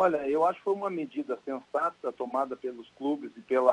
Olha, eu acho que foi uma medida sensata tomada pelos clubes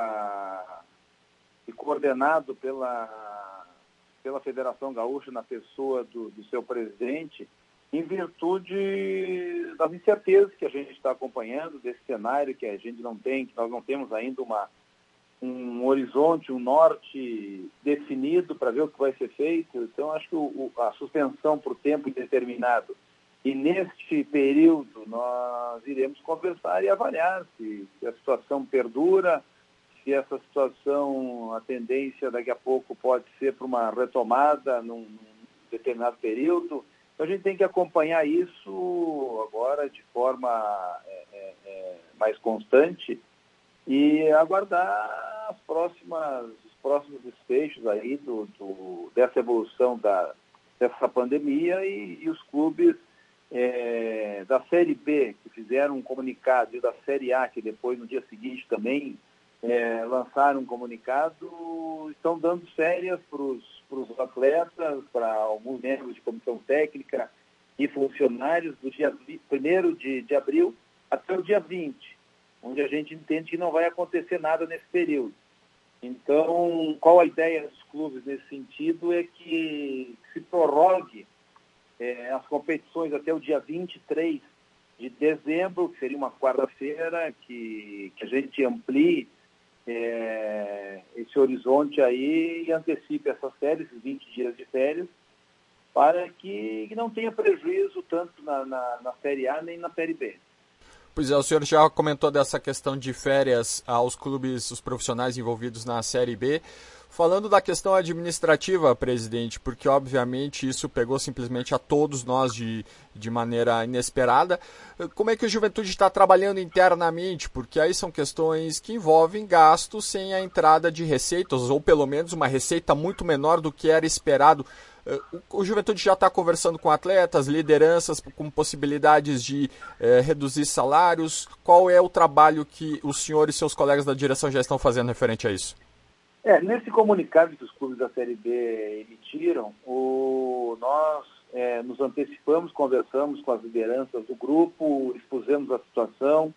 e coordenado pela Federação Gaúcha na pessoa do seu presidente, em virtude das incertezas que a gente está acompanhando, desse cenário que a gente não tem, que nós não temos ainda um horizonte, um norte definido para ver o que vai ser feito. Então, acho que a suspensão por tempo indeterminado, e neste período nós iremos conversar e avaliar se a situação perdura, se essa situação, a tendência daqui a pouco pode ser para uma retomada num determinado período. Então, a gente tem que acompanhar isso agora de forma mais constante e aguardar os próximos desfechos aí dessa evolução dessa pandemia e os clubes da Série B, que fizeram um comunicado, e da Série A, que depois, no dia seguinte, também lançaram um comunicado, estão dando férias para os atletas, para alguns membros de comissão técnica e funcionários do dia 1º de abril até o dia 20, onde a gente entende que não vai acontecer nada nesse período. Então, qual a ideia dos clubes nesse sentido é que se prorrogue as competições até o dia 23 de dezembro, que seria uma quarta-feira, que a gente amplie esse horizonte aí e antecipe essas férias, esses 20 dias de férias, para que não tenha prejuízo tanto na Série A nem na Série B. Pois é, o senhor já comentou dessa questão de férias aos clubes, os profissionais envolvidos na Série B. Falando da questão administrativa, presidente, porque obviamente isso pegou simplesmente a todos nós de maneira inesperada, como é que o Juventude está trabalhando internamente? Porque aí são questões que envolvem gastos sem a entrada de receitas, ou pelo menos uma receita muito menor do que era esperado. O Juventude já está conversando com atletas, lideranças, com possibilidades de reduzir salários. Qual é o trabalho que o senhor e seus colegas da direção já estão fazendo referente a isso? Nesse comunicado que os clubes da Série B emitiram, nós nos antecipamos, conversamos com as lideranças do grupo, expusemos a situação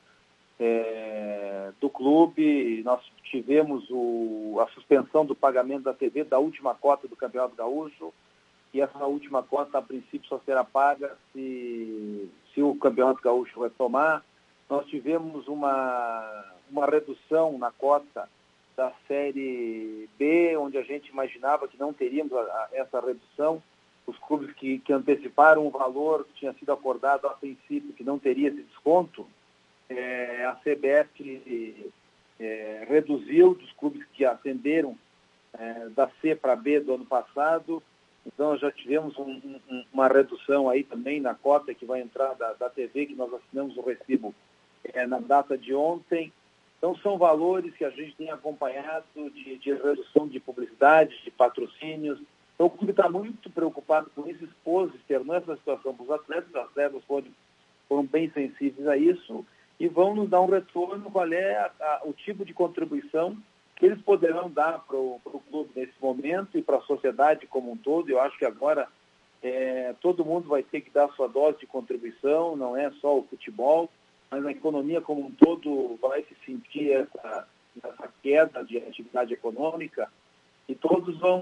do clube. Nós tivemos a suspensão do pagamento da TV da última cota do Campeonato Gaúcho, e essa última cota, a princípio, só será paga se o Campeonato Gaúcho retomar. Nós tivemos uma redução na cota da Série B, onde a gente imaginava que não teríamos essa redução. Os clubes que anteciparam o valor que tinha sido acordado a princípio, que não teria esse desconto, a CBF reduziu dos clubes que ascenderam da C para B do ano passado. Então, já tivemos uma redução aí também na cota que vai entrar da TV, que nós assinamos o recibo na data de ontem. Então, são valores que a gente tem acompanhado de redução de publicidade, de patrocínios. Então, o clube está muito preocupado com isso, externou essa situação para os atletas foram bem sensíveis a isso e vão nos dar um retorno, qual é o tipo de contribuição que eles poderão dar para o clube nesse momento e para a sociedade como um todo. Eu acho que agora todo mundo vai ter que dar sua dose de contribuição, não é só o futebol, mas a economia como um todo vai se sentir essa queda de atividade econômica e todos vão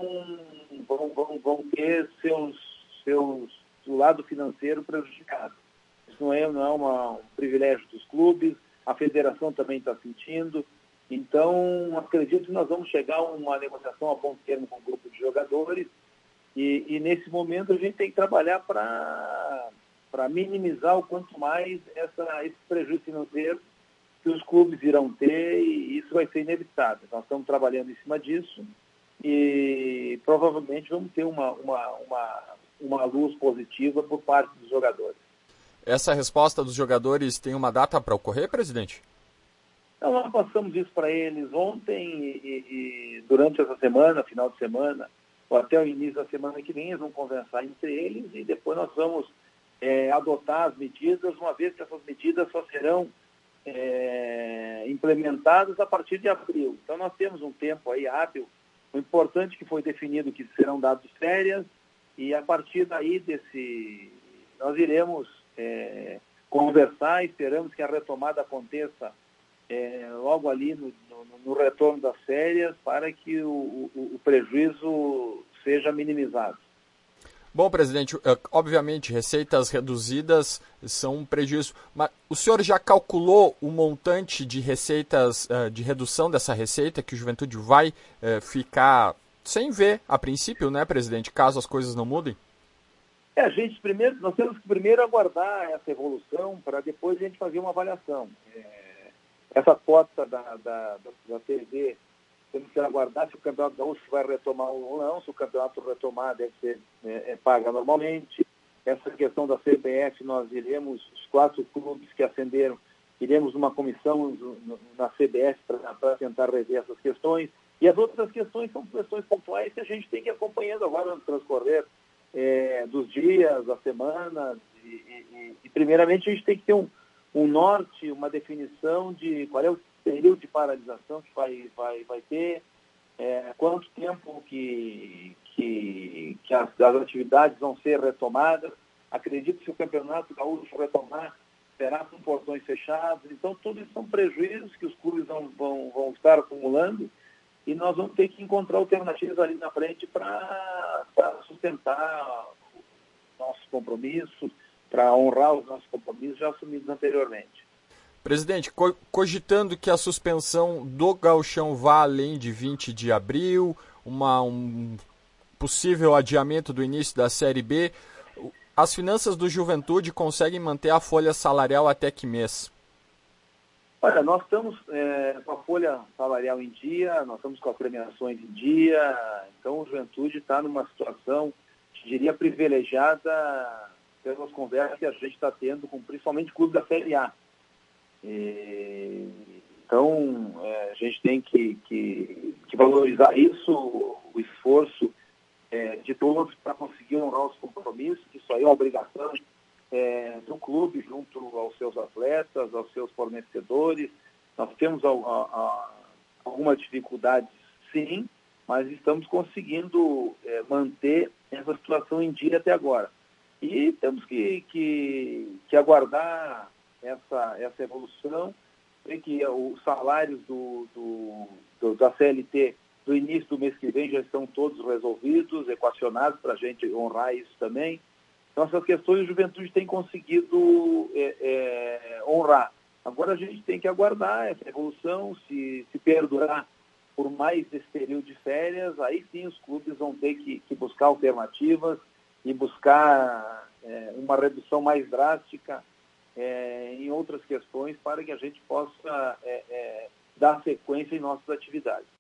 ter seu lado financeiro prejudicado. Isso não é um privilégio dos clubes, a federação também está sentindo. Então, acredito que nós vamos chegar a uma negociação a bom termo com o grupo de jogadores e nesse momento a gente tem que trabalhar para minimizar o quanto mais esse prejuízo financeiro que os clubes irão ter, e isso vai ser inevitável. Nós estamos trabalhando em cima disso e provavelmente vamos ter uma luz positiva por parte dos jogadores. Essa resposta dos jogadores tem uma data para ocorrer, presidente? Então, nós passamos isso para eles ontem e durante essa semana, final de semana, ou até o início da semana que vem, eles vão conversar entre eles e depois nós vamos adotar as medidas, uma vez que essas medidas só serão implementadas a partir de abril. Então, nós temos um tempo aí hábil. O importante que foi definido que serão dados férias e a partir daí nós iremos conversar, esperamos que a retomada aconteça logo ali no retorno das férias, para que o prejuízo seja minimizado. Bom, presidente, obviamente receitas reduzidas são um prejuízo, mas o senhor já calculou o montante de receitas, de redução dessa receita que o Juventude vai ficar sem ver a princípio, né, presidente, caso as coisas não mudem? Nós temos que primeiro aguardar essa evolução para depois a gente fazer uma avaliação. Essa cota da TV, temos que aguardar se o Campeonato Gaúcho vai retomar ou não. Se o campeonato retomar, deve ser paga normalmente. Essa questão da CBF, nós iremos, os 4 clubes que ascenderam, iremos numa comissão na CBF para tentar rever essas questões. E as outras questões são questões pontuais que a gente tem que ir acompanhando agora no transcorrer dos dias, das semanas. E primeiramente, a gente tem que ter um norte, uma definição de qual é o período de paralisação que vai ter, quanto tempo que as atividades vão ser retomadas. Acredito que se o Campeonato Gaúcho retomar, será com portões fechados. Então, tudo isso são prejuízos que os clubes vão estar acumulando, e nós vamos ter que encontrar alternativas ali na frente para sustentar nossos compromissos, para honrar os nossos compromissos já assumidos anteriormente. Presidente, cogitando que a suspensão do Gauchão vá além de 20 de abril, um possível adiamento do início da Série B, as finanças do Juventude conseguem manter a folha salarial até que mês? Olha, nós estamos com a folha salarial em dia, nós estamos com as premiações em dia, então o Juventude está numa situação, diria, privilegiada pelas conversas que a gente está tendo com principalmente clubes da Série A. Então, a gente tem que valorizar isso, o esforço de todos para conseguir honrar os compromissos. Isso aí é uma obrigação do clube junto aos seus atletas, aos seus fornecedores. Nós temos algumas dificuldades, sim, mas estamos conseguindo manter essa situação em dia até agora. E temos que aguardar essa evolução. Sei que os salários da CLT do início do mês que vem já estão todos resolvidos, equacionados, para a gente honrar isso também. Então, essas questões a Juventude tem conseguido honrar. Agora a gente tem que aguardar essa evolução, se perdurar por mais esse período de férias, aí sim os clubes vão ter que buscar alternativas e buscar uma redução mais drástica em outras questões, para que a gente possa dar sequência em nossas atividades.